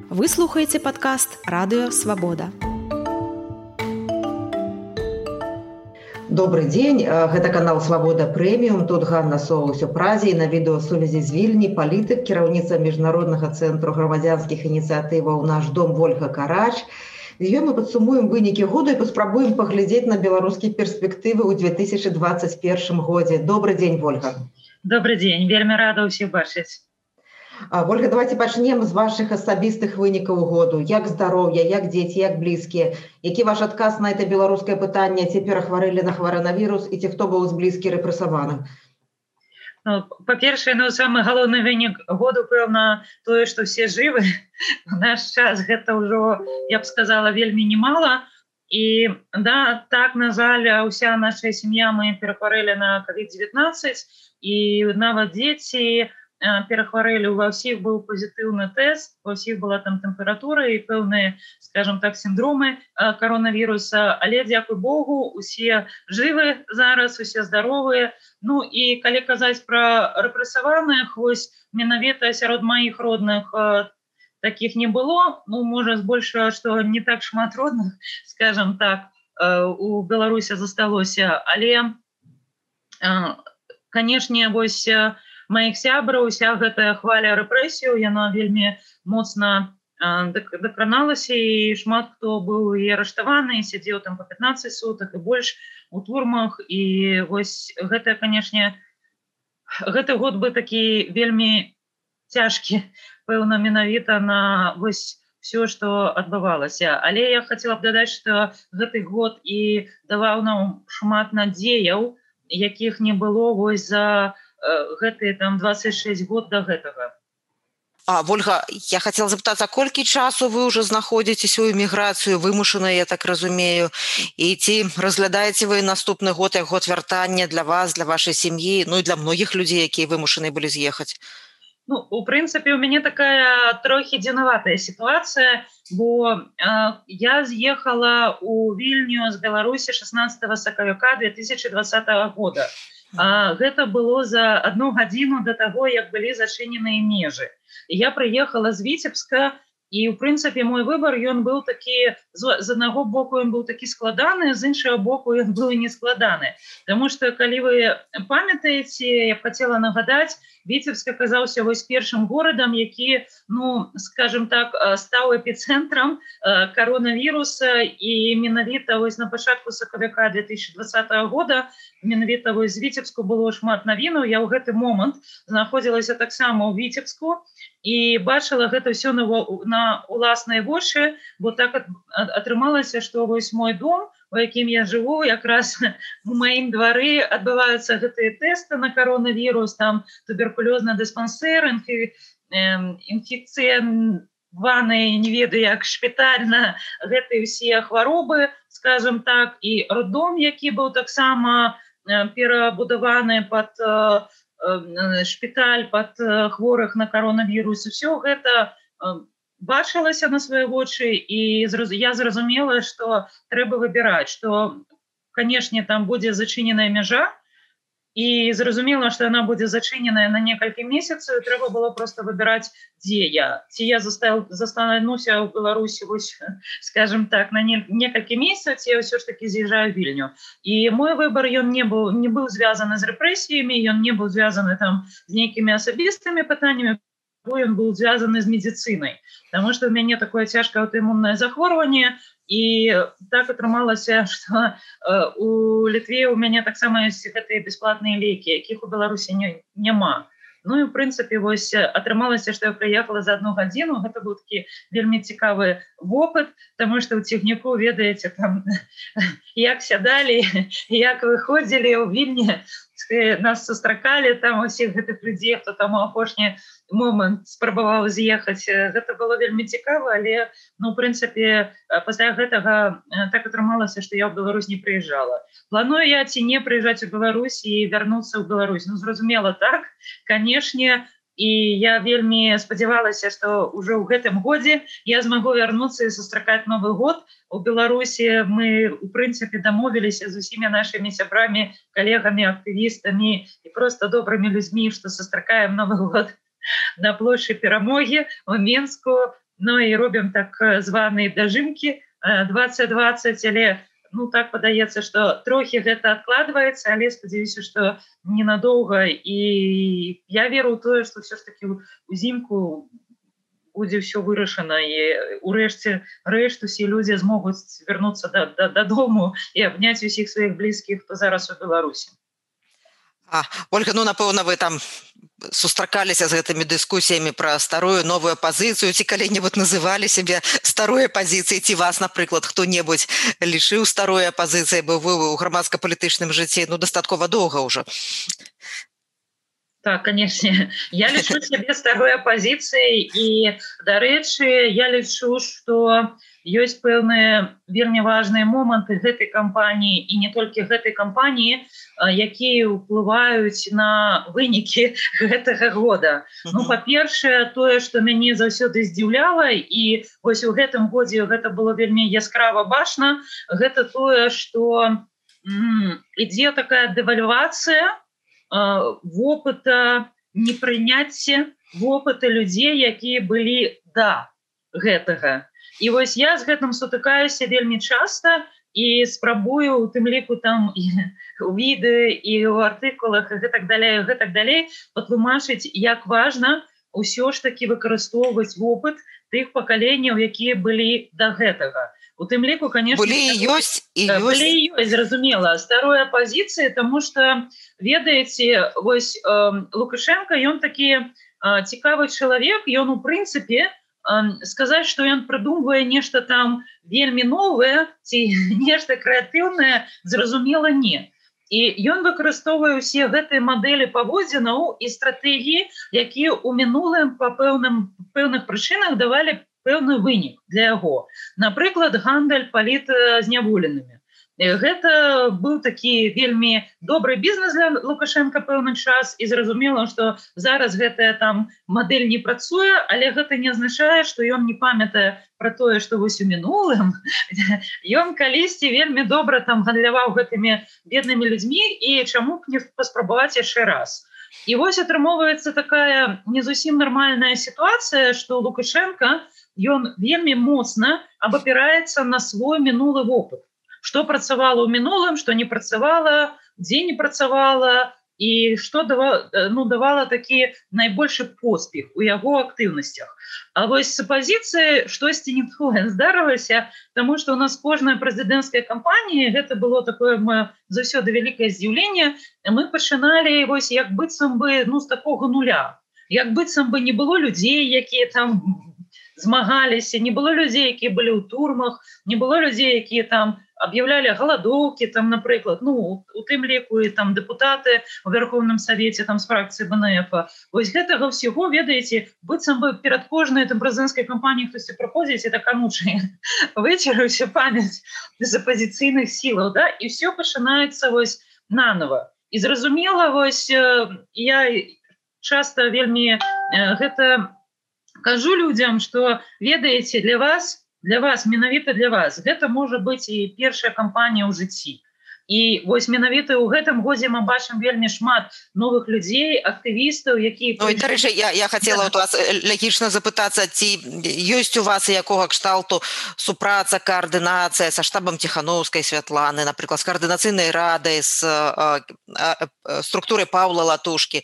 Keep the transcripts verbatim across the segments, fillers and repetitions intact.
Вы слухаеце падкаст «Радыё Свабода». Добрый дзень, гэта канал «Свабода Прэміум». Тут Ганна Соус у Празе і на відэасувязі з Вільні палітык, кіраўніца Міжнароднага цэнтру грамадзянскіх ініцыятываў «Наш дом» Вольга Карач. З ёй мы падсумуем вынікі году і паспрабуем паглядзець на беларускія перспектывы ў две тысячы дваццаць першым годзе. Добрый дзень, Вольга. Добрый дзень, вельмі рада ўсіх бачыць. Вольга, давайте пачнем з вашых асабістых вынікаў году. Як здароўе, як дзеці, як блізкія? Які ваш адказ на это беларускае пытанне, ці перахварэлі на коронавірус і ці хто быў з блізкіх рэпрэсаваных? Ну, па-першае, ну, самы галоўны вынік году, пэўна, тое, што все жывы. У наш час гэта ўжо, я б сказала, вельмі немало. І, да, так, на жаль, уся наша сям'я, мы перахварэлі на ковід дзевятнаццаць, і нават дзеці перахварэлі, ва ўсіх быў пазітыўны тэст, ва ўсіх была там тэмпература і пэўныя, скажем так, сіндромы коронавіруса, але, дзякуй Богу, усе жывы зараз, усе здаровыя. Ну і калі казаць пра рэпрэсаваных, вось менавіта сярод маіх родных такіх не было, ну, можа, збольшага, што не так шмат родных, скажем так, у Беларусі засталося, але, канешне, вось маіх сябраў, уся гэтая хваля рэпрэсію, яна вельмі моцна дакраналася, і шмат хто быў і арыштаваны, і сядзеў там па пятнаццаць сутак і больш у турмах. І вось гэта, канешне, гэты год бы такі вельмі цяжкі, пэўна, менавіта на вось все, што адбывалася. Але я хацела б дадаць, што гэты год і даваў нам шмат надзеяў, якіх не было вось за гэтыя там двадцать шесть год до гэтага. А, Вольга, я хотела запытацца, колькі часу вы ўжо знаходзіцеся ў эміграцыю, вымушана, я так разумею, і ці разглядаеце вы наступны год як год вяртання для вас, для вашай сям'і, ну і для многіх людзей, якія вымушаны былі з'ехаць? Ну, у прынцыпе, у мяне такая трохі дзіўнаватая сітуацыя, бо э, я з'ехала ў Вільню з Беларусі шаснаццатага сакавіка две тысячи двадцатага года. А, гэта было за одну гадзіну до таго, як былі зачыненыя межы. Я прыехала з Віцебска, і, ў прынцыпе, мой выбар, ён быў такі, з, з аднаго боку ён быў такі складаны, з іншага боку ён быў не складаны. Таму што, калі вы памятаеце, я б хацела нагадаць, Віцебск аказаўся вось першым горадам, які, ну, скажем так, стаў эпіцэнтрам коронавіруса, і менавіта вось на пачатку сакавіка две тысячи двадцатага года менавіта вось з Віцебску было шмат навінаў. Я ў гэты момант знаходзілася таксама ў Віцебску і бачыла гэта ўсё на, на уласныя вочы, бо так атрымалася, што вось мой дом, у якім я жыву, якраз у маім двары адбываюцца гэтыя тэсты на коронавірус, там туберкулёзны дыспансер, інфі, інфекцыяваны, не ведаю, як шпіталь на гэтыя ўсе хваробы, скажем так, і роддом, які быў таксама перабудаваны пад шпіталь, пад хворых на коронавірус. Усё гэта бачылася на свае вочы, і я зразумела, што трэба выбіраць, што, канешне, там будзе зачыненая мяжа, і зразумела, што яна будзе зачыненая на некалькі месяцаў, і трэба было проста выбіраць, дзе я. Ці я застануся ў Беларусі, вось, скажем так, на не, некалькі месяцаў, ці я ўсё ж такі з'язджаю ў Вільню. І мой выбар, ён не быў, не быў звязаны з рэпрэсіямі, ён не быў звязаны там з нейкімі асабістымі пытаннямі, ён быў звязаны з медицинай, потому что у мяне такое цяжкае аўтаімуннае захворванне, і так атрымалася, што э, у Літве у мяне таксама ёсць гэтыя бясплатныя лекі, якіх у Беларусі не, няма. Ну і, ў прынцыпе, вось атрымалася, што я прыехала за одну гадзіну. Гэта быў такі вельмі цікавы вопыт, таму што ў цягніку, ведаеце, там, як сядалі, як выходзілі ў Вільні, нас сустракалі там усіх гэтых людзей, хто там у апошні момант спрабаваў з'ехаць. Гэта было вельмі цікава, але, ну, ў прынцыпе, пасля гэтага так атрымалася, што я ў Беларусь не прыязджала. Планую я ці не прыязджаць у Беларусь і вярнуцца ў Беларусь? Ну, зразумела, так, канешне, і я вельмі спадзявалася, што ўжо ў гэтым годзе я змагу вярнуцца і сустракаць Новы год. У Беларусі мы, у прынцыпе, дамовіліся з усімі нашымі сябрамі, калегамі, актывістамі і проста добрымі людзьмі, што сустракаем Новы год на плошчы Перамогі ў Мінску. ну і робім так званыя дажымкі двадцать двадцать, але ну так падаецца, што трохі гэта адкладваецца, але спадзяюся, што ненадоўга, і я веру ў тое, што ўсё ж такі узімку будзе ўсё вырашана, і урэшце рэшт усе людзі змогуць вярнуцца дадому і абняць усіх сваіх блізкіх, хто зараз у Беларусі. А, Ольга, ну, напэўна, вы там сустракаліся з гэтымі дыскусіямі пра старую, новую апазіцыю, ці калі-небудзь называлі сябе старой апазіцыяй, ці вас, напрыклад, хто-небудзь лічыў старой апазіцыяй, бо вы ў грамадска-палітычным жыцці, ну, дастаткова доўга ўжо. Так, конечно. Я лічу сябе старой апазіцыяй, і, дарэчы, я лічу, што ёсць пэўныя вельмі важныя моманты гэтай кампаніі, і не толькі гэтай кампаніі, якія ўплываюць на вынікі гэтага года. Ну, па-першае, тое, што мяне заўсёды здзіўляла, і вось у гэтым годзе гэта было вельмі яскрава бачна, гэта тое, што м, ідзе такая дэвальвацыя вопыта непрыняцця, вопыта людзей, якія былі да гэтага. І вось я з гэтым сутыкаюся вельмі часта і спрабую у тым ліку там і у відэа, і ў артыкулах, і гэтак далей, і гэтак далей патлумачыць, як важна ўсё ж такі выкарыстоўваць вопыт тых пакаленняў, якія былі да гэтага. У тым ліку, конечно, былі і ёсць, і ёсць. Былі і ёсць, зразумела, старой апазіцыі, таму што, ведаеце, вось э, Лукашенко, ён такі э, цікавы чалавек, ён у прынцыпе, сказаць, што ён прыдумвае нешта там вельмі новае ці нешта крэатыўнае, зразумела, не. І ён выкарыстоўвае ўсе гэтыя мадэлі паводзінаў і стратэгіі, якія ў мінулым па пэўным, пэўных прычынах давалі пэўны вынік для яго. Напрыклад, гандаль палітзняволенымі. Гэта быў такі вельмі добры бізнес для Лукашенка пэўны час, і зразумела, што зараз гэтая там мадэль не працуе, але гэта не азначае, што ён не памятае пра тое, што вось у мінулым ён калісьці вельмі добра там гандляваў гэтымі беднымі людзьмі, і чаму б не паспрабаваць яшчэ раз. І вось атрымоўваецца такая не зусім нармальная сітуацыя, што Лукашенка, ён вельмі моцна абапіраецца на свой мінулы вопыт. Што працавала ў мінулым, што не працавала, дзе не працавала, і што давала, ну, давала такі найбольшы поспех у яго актыўнасцях. А вось з апазіцыі штосьці не тое здарылася, таму што ў нас кожная прэзідэнцкая кампанія, гэта было такое заўсёды вялікае здзіўленне, мы пачыналі вось як быццам бы, ну, з такога нуля. Як быццам бы не было людзей, якія там змагаліся, не было людзей, якія былі ў турмах, не было людзей, якія там аб'яўлялі галадоўкі, там, напрыклад, ну, у тым ліку і там дэпутаты у Верховным Савеце там з фракцыі бэ эн эф. Вось гэтага ўсяго, ведаеце, быццам бы перад кожнай там прэзідэнцкай кампаніяй хтосьці праходзіць, і так, а ну, выцерыўся памяць з апазіцыйных сілаў, да, і ўсё пачынаецца вось нанова. І зразумела, вось я часта вельмі гэта кажу людзям, што, ведаеце, для вас Для вас, менавіта для вас, гэта можа быць і першая кампанія ў жыцці. І вось менавіта ў гэтым годзе мы бачым вельмі шмат новых людзей, актывістаў, якія... Ну, і, дарэчы, я, я хацела да. у вас логічна запытацца, ці ёсць у вас якога кшталту супраца, каардынацыя са штабам Ціхановскай Святланы, напрыклад, з каардынацыйнай радай, з а, а, структурай Паўла Латушкі?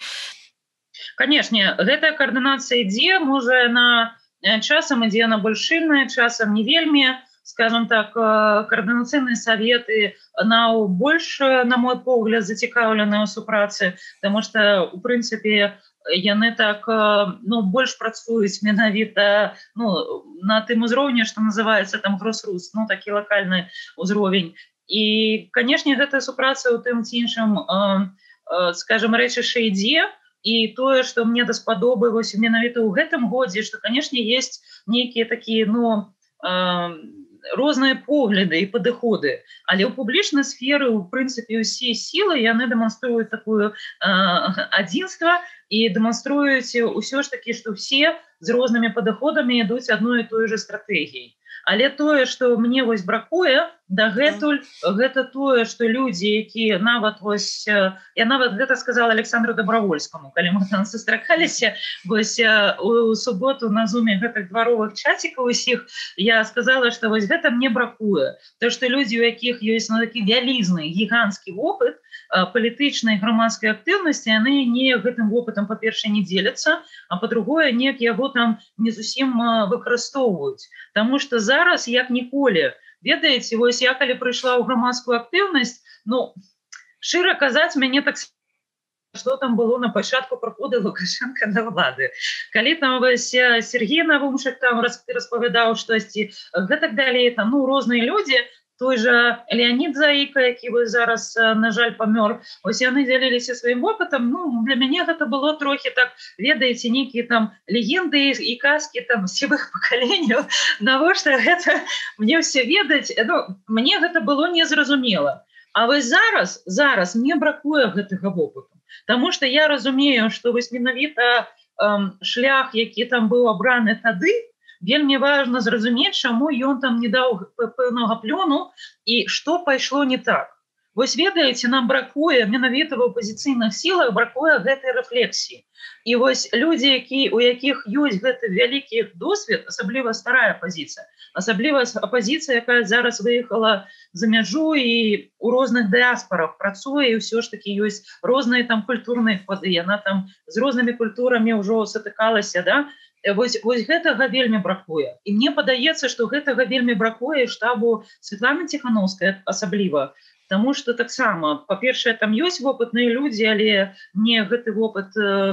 Канешне, гэтая каардынацыя ідзе, можа, на... часам ідзе на больш шыльная, часам не вельмі, скажем так, координаційні советы на больш, на мой погляд, зацікаўленыя ў супрацы, тому что, у прынцыпе, яны так, ну, больш працуюць менавіта, ну, на тым узроўні, што называецца там гросрус, ну, такі локальны ўзровень. І, канешне, гэтая супраца ў тым ці іншым, скажем, рэчышча ідзе. І тое, што мне даспадобы вось менавіта ў гэтым годзе, што, канешне, ёсць нейкія такія, ну, э, розныя погляды і падыходы. Але ў публічнай сферы, у прынцыпе, усе сілы, яны дэманструюць такое э, адзінства і дэманструюць усё ж такі, што ўсе з рознымі падыходамі ідуць адной і той же стратэгіяй. Але тое, што мне вось бракуе, дагэтуль гэта тое, што людзі, якія нават вось, я нават гэта сказала Александру Добровольскому, калі мы там сустракаліся вось у суботу на зуме гэтых дваровых чацікаў усіх, я сказала, што вось гэта мне бракуе. То, што людзі, у якіх ёсць ну, такі вялізны, гіганцкі вопыт палітычнай грамадскай актыўнасці, яны не гэтым вопытам, па-першае, не дзеляцца, а па-другое, неяк яго там не зусім выкарыстоўваюць. Таму што зараз, як ніколі, ведаеце, вось я калі прыйшла ў грамадскую актыўнасць, ну, шчыра казаць, мяне так што там было на пачатку праходу Лукашенка да ўлады. Калі там вось Сергей Навумшык там распавядаў штосьці, гэтак далей, там, ну, розныя людзі, той жа Леонид Заіка, які вы зараз, на жаль, памёр, ось яны дзяліліся сваім вопытам, ну, для мяне гэта было трохі так, ведаеце, нейкія там легенды і казкі там сівых пакаленняў, навошта гэта мне ўсе ведаць, ну, мне гэта было незразумела. А вось зараз, зараз мне бракуе гэтага вопыту, таму што я разумею, што вось менавіта эм, шлях, які там быў абраны тады, вельмі важна зразумець, чаму ён там не даў пэўнага плёну і што пайшло не так. Вось ведаеце, нам бракуе, менавіта в апозіцыйных сілах бракуе гэтай рэфлексіі. І вось людзі, які, у якіх ёсць гэты вялікі досвед, асабліва старая апозіцыя, асабліва апозіцыя, якая зараз выехала за мяжу і у розных дыаспарах працуе, і ўсё ж такі ёсць розныя там культурныя коды, яна там з рознымі культурамі ўжо сутыкалася, да? Вось, вось гэтага вельмі бракуе. І мне падаецца, што гэтага вельмі бракуе штабу Светланы Ціхановскай асабліва. Таму што таксама, па-першае, там ёсць вопытныя людзі, але мне гэты вопыт,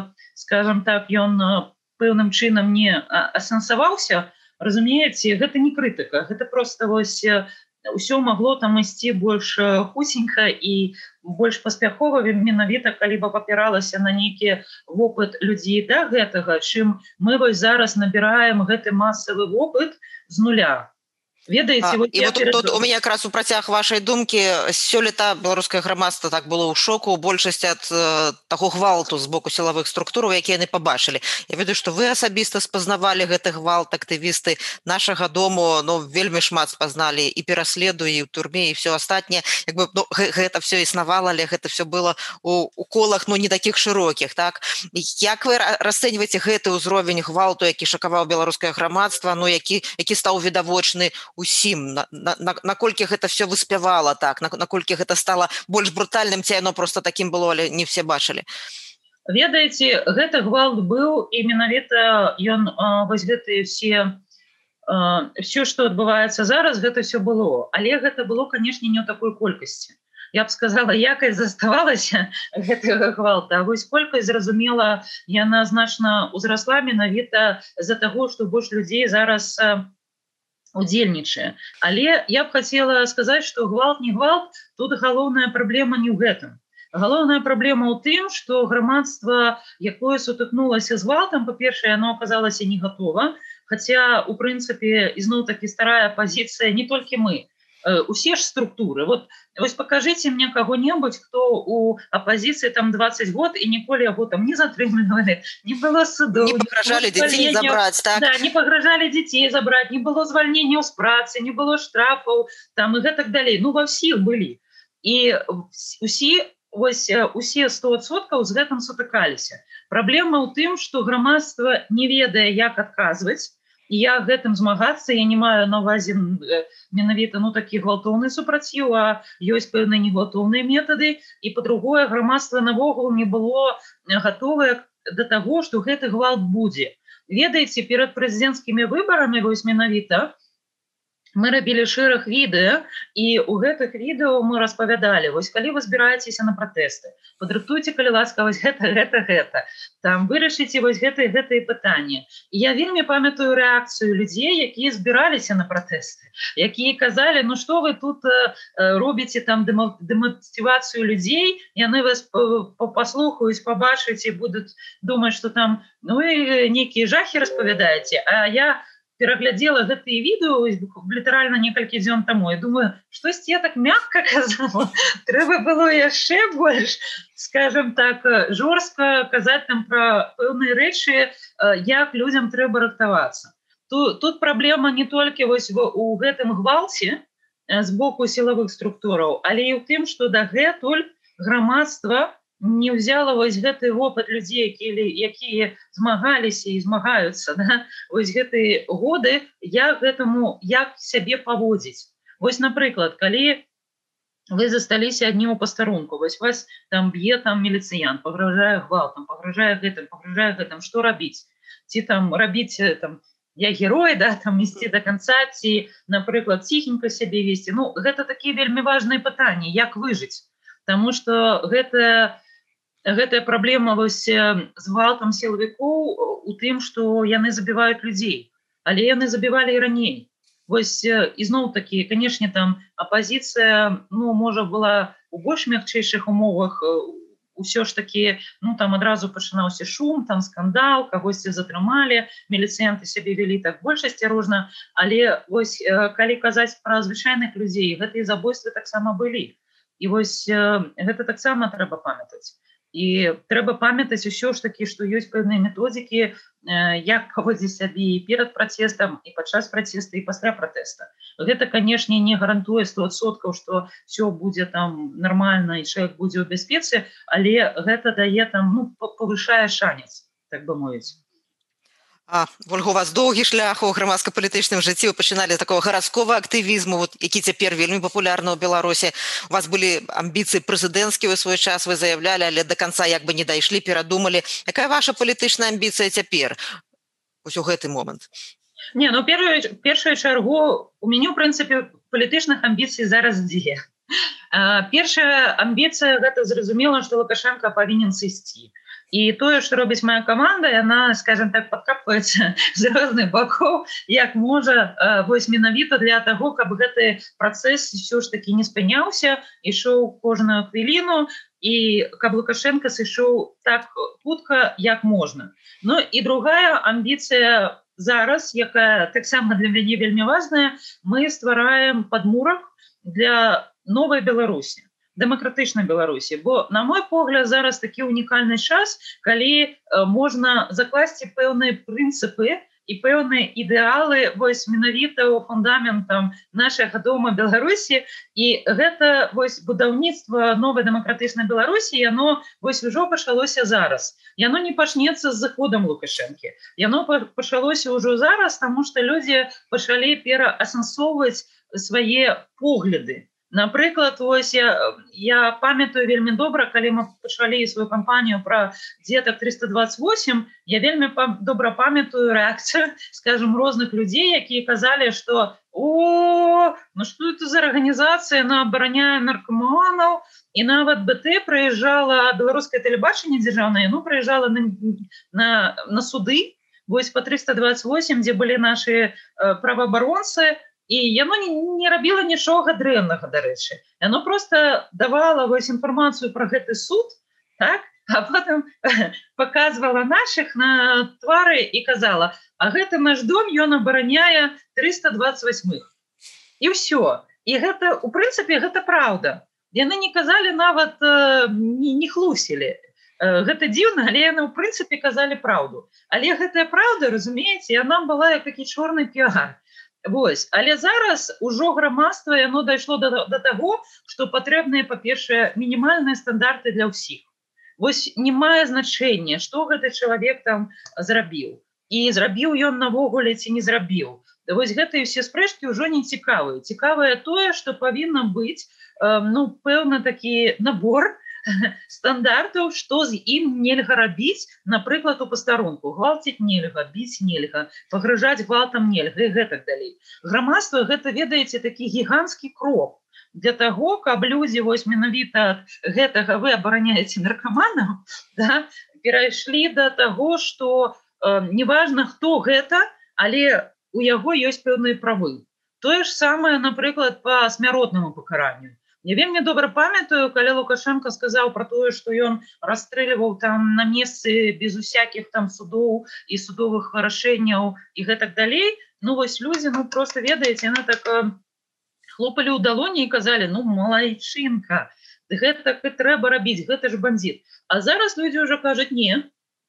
скажам так, ён пэўным чынам не асэнсаваўся. Разумееце, гэта не крытыка, гэта проста вось ўсё магло там ісці больш хутенька і больш паспяхова, менавіта калі б апіралася на нейкі вопыт людзей да гэтага, чым мы вось зараз набіраем гэты масавы вопыт з нуля. Ведаеце, вот і вот тут, тут у мяне якраз у працяг вашай думкі, сёлета беларускае грамадства так было ў шоку ў большасці ад э, таго гвалту з боку сілавых структураў, якія яны пабачылі. Я ведаю, што вы асабіста спазнавалі гэты гвалт, актывісты нашага дому, ну, вельмі шмат спазналі і пераследу, і ў турме, і все астатняе. Як бы, ну, гэта все існавала, але гэта все было у, у колах, ну, не такіх шырокіх, так? Як вы расцэньваеце гэты ўзровень гвалту, які шакаваў беларускае грамадства, ну, які, які стаў відавочны усім, на, на, наколькі гэта все выспявала так, на, наколькі гэта стала больш брутальным, ці яно просто такім было, але не все бачылі. Ведаеце, гэты гвалт быў, і менавіта ён, вось гэтыя все, все, што адбываецца зараз, гэта все было. Але гэта было, канешне, не ў такой колькасці. Я б сказала, якасць заставалася гэтага гвалта, а вось колькасць, зразумела, яна значна ўзрасла менавіта з-за таго, што больш людзей зараз удзельнічае. Але я б хацела сказаць, што гвалт не гвалт, тут галоўная праблема не ў гэтым. Галоўная праблема ў тым, што грамадства, якое сутыкнулася з гвалтам, па-першае, яно аказалася не гатова, хаця, у прынцыпе, ізноў-такі старая пазіцыя, не толькі мы, усе ж структуры. Вот, вось покажите мне кого-нибудь, кто у оппозиции там двадцать год и ніколі яго там не затрымлівалі, не было судов. Не пагражалі дзяцей забраць, так? Да, не пагражалі дзяцей забраць, не было звальнення з працы, не было штрафаў, там і гэтак далей. Ну, ва ўсіх былі. І усе, вось, усе сто адсоткаў з гэтым сутыкаліся. Праблема ў тым, што грамадства не ведае, як адказваць, і я гэтым змагацца, я не маю на ўвазе менавіта, ну, такі гвалтоўны супраціў, а ёсць пэўныя негвалтоўныя метады, і па-другое, грамадства навогул не было гатовае да таго, што гэты гвалт будзе. Ведаеце, перад прэзідэнцкімі выбарамі, вось менавіта, мы рабілі шэраг відэа, і ў гэтых відэо мы распавядалі, вось калі вы збіраецеся на пратэсты, падрыхтуйце, калі ласка, вось гэта, гэта, гэта, там вырашыце вось гэтыя, гэтыя пытанні. І я вельмі памятаю рэакцыю людзей, якія збіраліся на пратэсты, якія казалі, ну што вы тут э, робіце там дэматывацыю людзей, яны вас паслухаюць, пабачаць і будуць думаць, што там, ну, і нейкія жахі распавядаеце, а я пераглядзела гэтыя відэо літаральна некалькі дзён таму. Я думаю, штосьці я так мякка казала. Трэба было яшчэ больш, скажем так, жорстка казаць там пра пэўныя рэчы, як людзям трэба рыхтавацца. Тут, тут праблема не толькі вось у гэтым гвалце, з боку сілавых структураў, але і ў тым, што дагэтуль грамадства не ўзяла вось гэты опыт людзей, якія, якія змагаліся і змагаюцца, да? Вось гэтыя годы, як гэтаму, як сябе паводзіць. Вось, напрыклад, калі вы засталіся аднім у пастарунку, вось вас там б'е там міліцыян, пагражае гвалтам, пагражае гэтым, пагражае гэтым, што рабіць? Ці там рабіць там я герой, да, там ісці до конца, ці, напрыклад, ціхенька сябе весці. Ну, гэта такія вельмі важныя пытанні, як выжыць. Таму што гэта, гэтая праблема вось з гвалтам сілавікоў у тым, што яны забіваюць людзей, але яны забівалі і раней. Вось ізноў-такі, канешне, там апазіцыя, ну, можа, была у больш мякчэйшых умовах, усё ж такі, ну, там адразу пачынаўся шум, там скандал, кагосьці затрымалі, міліцыянты сябе вялі так больш асцярожна, але вось калі казаць пра звычайных людзей, гэтыя забойствы таксама былі. І вось гэта таксама трэба памятаць. І трэба памятаць усё ж такі, што ёсць пэўныя методыкі, як паводзіць сябе і перад пратэстам, і падчас пратэста, і пасля пратэста. Гэта, канешне, не гарантуе сто адсоткаў, што ўсё будзе там нармальна і чалавек будзе ў бяспецы, але гэта дае там, ну, павышае шанец, так бы мовіць. А, Вольга, у вас доўгі шлях у грамадска-палітычным жыцці, вы пачыналі такого гарадскога актывізму, вот, які цяпер вельмі папулярны ў Беларусі. У вас былі амбіцыі прэзідэнцкія ў свой час, вы заявлялі, але да канца як бы не дайшлі, перадумалі. Якая ваша палітычная амбіцыя цяпер? Вось у гэты момант. Не, ну, першую, першую чаргу у мяне, ў прынцыпе, палітычных амбіцый зараз дзве. Першая амбіцыя, гэта зразумела, што Лукашенко павінен сысці. І тое, што робіць моя каманда, яна, скажем так, падкапваецца з розных бакоў, як можа, вось менавіта для таго, каб гэты працэс ўсё ж такі не спыняўся, ішоў кожную хвіліну, і каб Лукашенко сышоў так хутка, як можна. Ну і другая амбіцыя зараз, якая таксама для мяне вельмі важная, мы ствараем падмурак для новай Беларусі, дэмакратычнай Беларусі, бо, на мой погляд, зараз такі унікальны час, калі э, можна закласці пэўныя прынцыпы і пэўныя ідэалы вось менавіта ў фундаментам нашага дома Беларусі, і гэта вось будаўніцтва новай дэмакратычнай Беларусі, яно вось ужо пачалося зараз. Яно не пачнецца з заходам Лукашэнкі. Яно пачалося ўжо зараз, таму што людзі пачалі пераасэнсоўваць свае погляды. Напрыклад, вось я, я памятаю вельмі добра, калі мы пачалі сваю кампанію пра дзетак трыста дваццаць восем, я вельмі па, добра памятаю рэакцыю, скажем, розных людзей, якія казалі, што о, ну што это за арганізацыя, она абараняе наркаманаў, і нават бэ тэ прыязджала, беларускае тэлебачанне дзяржаўнае, ну, прыязджала на, на, на суды, вось па трыста дваццаць восем, дзе былі нашы э, праваабаронцы, і яно не, не рабіла нічога дрэннага, дарэчы. Яно проста давала вось інфармацыю пра гэты суд, так? А потым паказвала нашых на твары і казала, а гэты наш дом, ён абараняе трыста дваццаць восьмых. І ўсё. І гэта, у прынцыпе, гэта праўда. Яны не казалі нават, не, не хлусілі. Гэта дзіўна, але яны, у прынцыпе, казалі праўду. Але гэтая праўда, разумееце, яна была як такі чорны піар. Вось, але зараз ужо грамадства яно дайшло да, да таго, што патрэбныя, па-першае, мінімальныя стандарты для ўсіх. Вось не мае значэння, што гэты чалавек там зрабіў. І зрабіў ён навогуле ці не зрабіў. Вось гэтыя ўсе спрэчкі ўжо не цікавыя. Цікавае тое, што павінна быць, э, ну, пэўна такі набор стандартаў, што з ім нельга рабіць, напрыклад, у пастарунку. Гвалціць нельга, біць нельга, пагражаць гвалтам нельга і гэтак далей. Грамадства гэта, ведаеце, такі гіганцкі крок для таго, каб людзі вось менавіта ад гэтага вы абараняеце наркаманаў, да, перайшлі да таго, што э, неважна, хто гэта, але у яго ёсць пэўныя правы. Тое ж самае, напрыклад, па смяротнаму пакаранню. Я вельмі добра памятаю, калі Лукашенко сказаў пра тое, што ён расстрэльваў там на месцы без усякіх там судоў і судовых рашэнняў і гэтак далей. Ну вось людзі, ну просто ведаеце, яны так э, хлопалі ў далоні і казалі, ну малайчынка, гэта трэба рабіць, гэта ж бандит. А зараз людзі ўжо кажуць, не,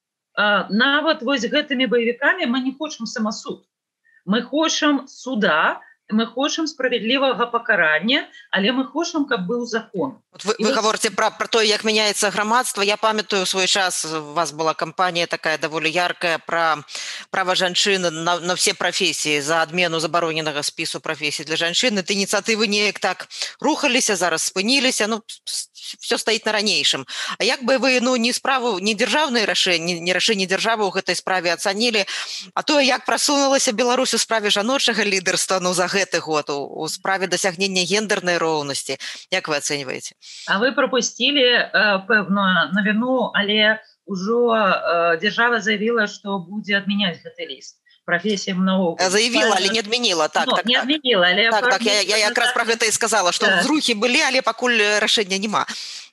а, нават вось гэтымі баевікамі мы не хочам самасуд. Мы хочам суда, мы хочам справядлівага пакарання, але мы хочам, каб быў закон. Вот вы, вы вот... говорите про, про то, як мяняецца грамадства. Я памятаю, в свой час у вас была кампанія такая даволі яркая про права жанчын на, на все профессии, за адмену забароненага спісу профессий для жанчын. Эти ініцыятывы неяк так рухаліся, зараз спыніліся, ну, все стаіць на ранейшым. А як бы вы, ну, не справу, не дзяржаўныя рашэнні, не рашэнні дзяржавы ў гэтай справе ацанілі, а то, як прасунулася Беларусь у справе жаночага лідарства, ну, за гэты год, у, у справе дасягнення гендернай роўнасці. Як вы ацэньваеце? А вы пропустили э, пэўную навіну, але ўжо э, дзяржава заявила, што будзе адмяняць гэты ліст. Профессия наогул. Заявила, але не адмяніла. Так, ну, так, не адмяніла, але... Так, так, я, я якраз про гэта і сказала, што да. Зрухі былі, але пакуль рашэння няма.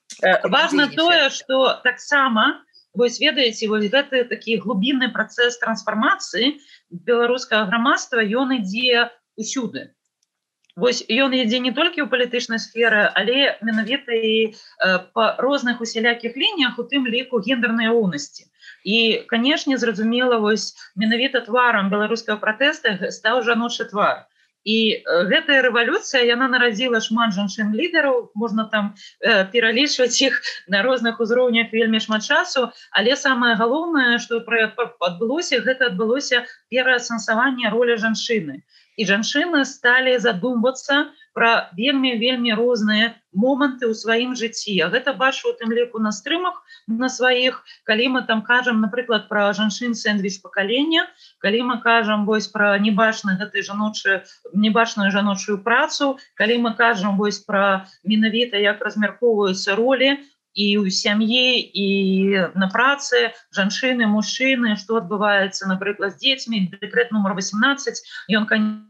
Важно тое, што таксама, вось ведаеце, вось гэты такі глубінны працэс трансфармацыі беларускага грамадства, ён ідзе усюды. Вось ён ідзе не толькі ў палітычнай сферы, але менавіта і э, па розных усялякіх лініях, у тым ліку гендернай роўнасці. І, канешне, зразумела, вось менавіта тварам беларускага пратэста стаў жаночы твар. І гэтая рэвалюцыя, яна нарадзіла шмат жанчын-лідараў, можна там э, пералічваць іх на розных узроўнях вельмі шмат часу, але самае галоўнае, што адбылося, гэта адбылося пераасэнсаванне ролі жанчыны. І жанчыны сталі задумвацца пра вельмі-вельмі розныя моманты ў сваім жыцці. А гэта бачу у тым ліку на стрымах на сваіх, калі мы там кажам, напрыклад, пра жанчын-сэндвіч пакалення, калі мы кажам вось пра небачную гэтай жаночую, небачную жаночую працу, калі мы кажам вось пра менавіта, як размяркоўваюцца ролі і ў сям'і, і на працы, жанчыны, мужчыны, што адбываецца, напрыклад, з дзецьмі. Дэкрэт нумар васемнаццаць, ён, канешне,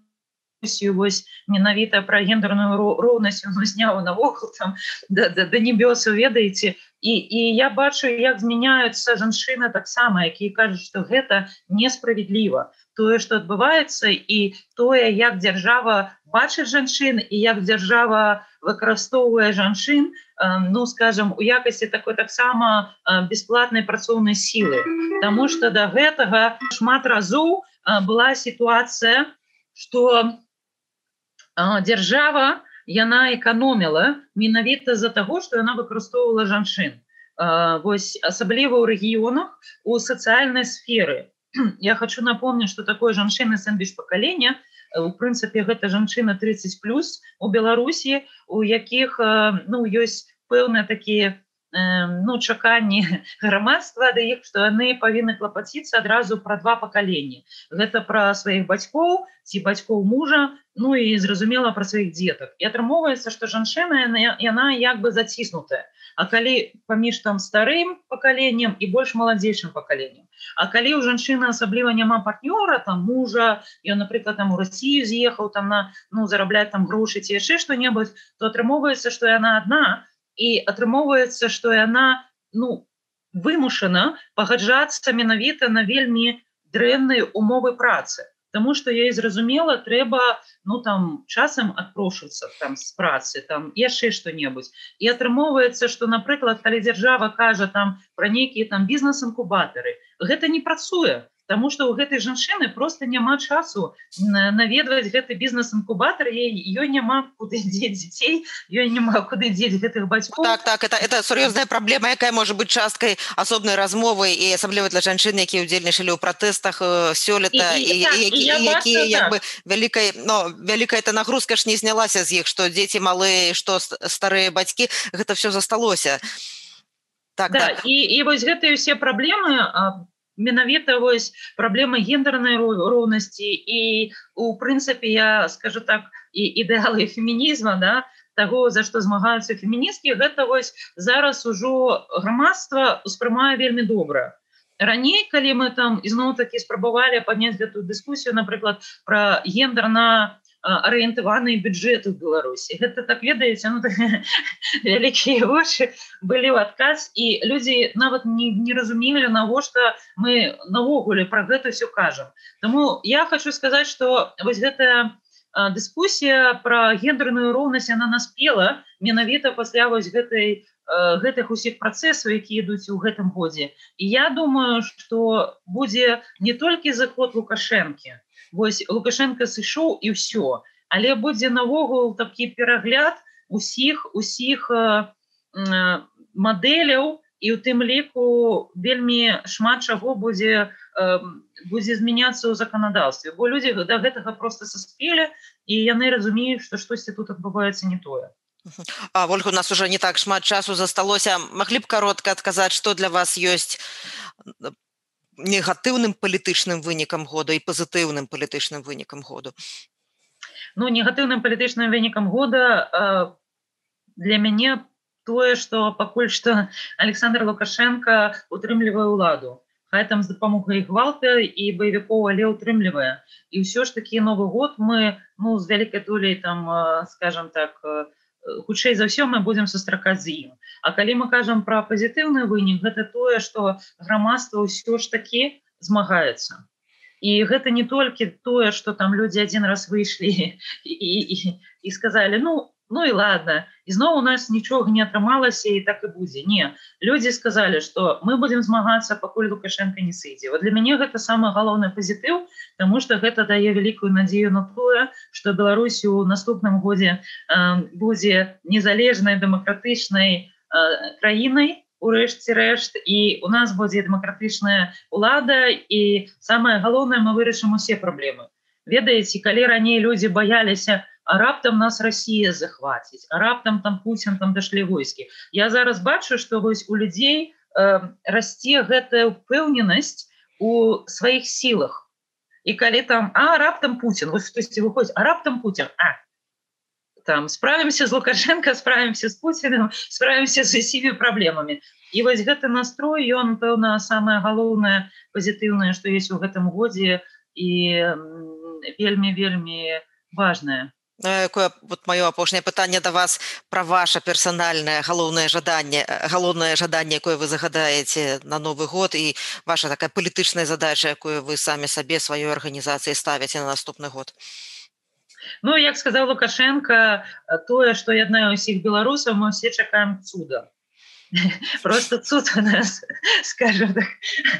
вось менавіта пра гендерную роўнасць ён зняў навокал там да, да, да небёсу, ведаеце. І, і я бачу, як змяняюцца жанчыны таксама, якія кажуць, што гэта несправядліва. Тое, што адбываецца, і тое, як дзяржава бачыць жанчын, і як дзяржава выкарыстоўвае жанчын, ну, скажем, у якасці такой таксама бесплатнай працоўнай сілы. Таму што да гэтага шмат разоў была сітуацыя, што дзяржава, яна эканоміла менавіта з-за таго, што яна выкарыстоўвала жанчын. Вось асабліва ў рэгіёнах, у сацыяльнай сферы. Я хочу напомнить, что такое жанчыны-сэндвіч пакалення. У прынцыпе, гэта жанчына тридцать плюс у Беларусі, у якіх, ну, ёсць пэўныя такія, ну, чаканні грамадства да іх, што яны павінны клапаціцца адразу пра два пакаленні. Гэта пра сваіх бацькоў ці бацькоў мужа, ну і, зразумела, пра сваіх дзетак. І атрымоўваецца, што жанчына, яна, яна як бы заціснутая. А калі паміж там старым пакаленнем і больш маладзейшым пакаленнем. А калі ў жанчыны асабліва няма партнёра, там мужа, ён, напрыклад, там у Расію з'ехаў, там на, ну, зарабляць там грошы ці яшчэ што-небудзь, то атрымоўваецца, што яна адна, і атрымоўваецца, што яна, ну, вымушана пагаджацца менавіта на вельмі дрэнныя умовы працы. Таму што ёй, зразумела, трэба, ну, там, часам адпрошвацца там з працы, там, яшчэ што-небудзь. І атрымоўваецца, што, напрыклад, калі дзяржава кажа там пра нейкія там бізнес-інкубатары, гэта не працуе. Таму што ў гэтай жанчыны проста няма часу наведваць гэты бізнес-інкубатар, ёй няма куды дзець дзяцей, ёй няма куды дзець гэтых бацькоў. Так, так, это, это сур'ёзная праблема, якая можа быць часткай асобнай размовы, і асабліва для жанчын, якія ўдзельнічалі ў пратэстах сёлета, і, і, і, і, і якія, як бы, вялікай, ну, вялікая эта нагрузка ж не знялася з іх, што дзеці малыя, што старыя бацькі, гэта все засталося. Так, да, так. І, і вось гэтыя ўсе праблемы, менавіта вось праблема гендернай роўнасці і, у прынцыпе, я скажу так, і ідэалы фемінізма, да, таго, за што змагаюцца феміністкі, гэта вось зараз ужо грамадства успрымае вельмі добра. Раней, калі мы там ізноў-такі спрабавалі падняць гэтую дыскусію, напрыклад, пра гендерна арыентаваныя бюджэты ў Беларусі. Гэта, так ведаеце, ну, так, вялікія вочы былі ў адказ, і людзі нават не, не разумелі, навошта мы навогуле пра гэта ўсё кажам. Таму я хочу сказаць, што вось гэтая дыскусія пра гендерную роўнасць, яна наспела менавіта пасля вось гэтай, гэтых усіх працэсаў, якія ідуць у гэтым годзе. І я думаю, што будзе не толькі заход Лукашэнкі. Вось Лукашенко сышоў і ўсё. але будзе наогул такі перагляд усіх усіх мадэляў, і ў тым ліку вельмі шмат чаго будзе будзе змяняцца ў заканадаўстве, бо людзі да гэтага проста саспелі, і яны разумеюць, што штосьці тут адбываецца не тое. А, Ольга, у нас уже не так шмат часу засталося. Маглі б каротка адказаць, што для вас ёсць негатыўным палітычным вынікам года і пазітыўным палітычным вынікам году? Ну, негатыўным палітычным вынікам года для мяне тое, што пакуль што Александр Лукашенко утрымлівае ўладу. Хай там з дапамогай гвалта і баевікоў, але утрымлівае. І ўсё ж такі Новы год мы, ну, з вялікай долей, там, скажем так, хутчэй за ўсё мы будзем сустракаць з ім. А калі мы кажам пра пазітыўны вынік, гэта тое, што грамадства ўсё ж такі змагаецца. І гэта не толькі тое, што там людзі адзін раз выйшлі і, і, і сказалі, ну, ну і ладно, і зноў у нас нічога не атрымалася і так і будзе. Не, людзі сказалі, што мы будзем змагацца, пакуль Лукашенко не сыдзе. Вот для мяне гэта самы галоўны пазітыў, таму што гэта дае вялікую надзею на тое, што Беларусь у наступным годзе э, будзе незалежнай, дэмакратычнай э, краінай, урэшце рэшт, і у нас будзе дэмакратычная ўлада, і самае галоўнае, мы вырашым усе праблемы. Ведаеце, калі раней людзі баяліся, а раптам нас Россия захваціць, а раптам там Путин, там дашлі войскі. Я зараз бачу, што вось у людзей э, расце гэтая ўпэўненасць у сваіх сілах. І калі там, а раптам Путин, вось хтосьці выходзіць, а раптам Путин, а там справимся з Лукашенко, справимся з Путиным, справимся з усімі праблемамі. І вось гэты настрой, ён, пэўна, самае галоўнае пазітыўнае, што ёсць у гэтым годзе, і вельмі-вельмі важнае. Якое вот маё апошняе пытанне да вас пра ваша персанальнае галоўнае жаданне, галоўнае жаданне, якое вы загадаеце на Новы год, і ваша такая палітычная задача, якую вы самі сабе сваёй арганізацыі ставіце на наступны год? Ну, як сказаў Лукашенко, тое, што яднае ўсіх беларусаў, мы ўсе чакаем цуда. Просто цуд у нас, скажем так,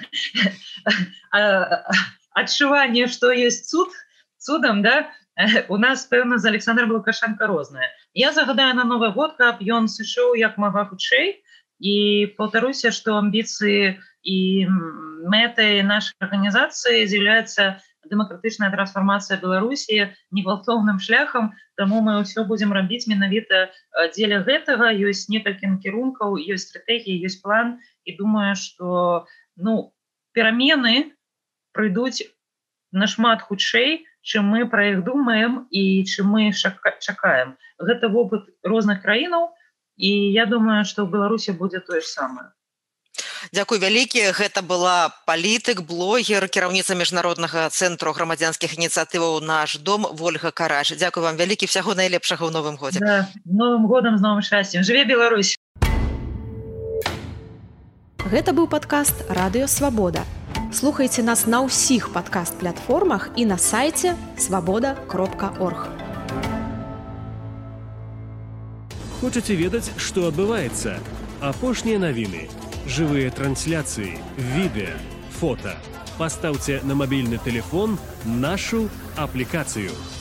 адчуванне, што ёсць цуд, цудам, да, у нас, пэўна, з Александром Лукашенко рознае. Я загадаю на Новы год, каб ён сышоў як мага хутчэй, і паўтаруся, што амбіцыі і мэтай нашай арганізацыі з'яўляецца дэмакратычная трансфармацыя Беларусі негвалтоўным шляхам, таму мы ўсё будзем рабіць менавіта дзеля гэтага. Ёсць некалькі накірункаў, ёсць стратэгія, ёсць план, і думаю, што, ну, перамены прыйдуць нашмат хутчэй, чым мы пра іх думаем і чым мы чакаем. Гэта вопыт розных краінаў, і я думаю, што ў Беларусі будзе тое ж самае. Дзякуй вялікі. Гэта была палітык, блогер, кіраўніца міжнароднага цэнтру грамадзянскіх ініцыятываў «Наш дом» Вольга Карач. Дзякуй вам вялікі, всяго найлепшага ў Новым годзе. Да, Новым годам, з новым шчасцем. Жыве Беларусь! Гэта быў падкаст «Радыё Свабода». Слухайце нас на ўсіх падкаст-платформах і на сайце свабода кропка орг. Хочаце ведаць, што адбываецца? Апошнія навіны, жывыя трансляцыі, відэа, фота. Пастаўце на мабільны тэлефон нашу аплікацыю.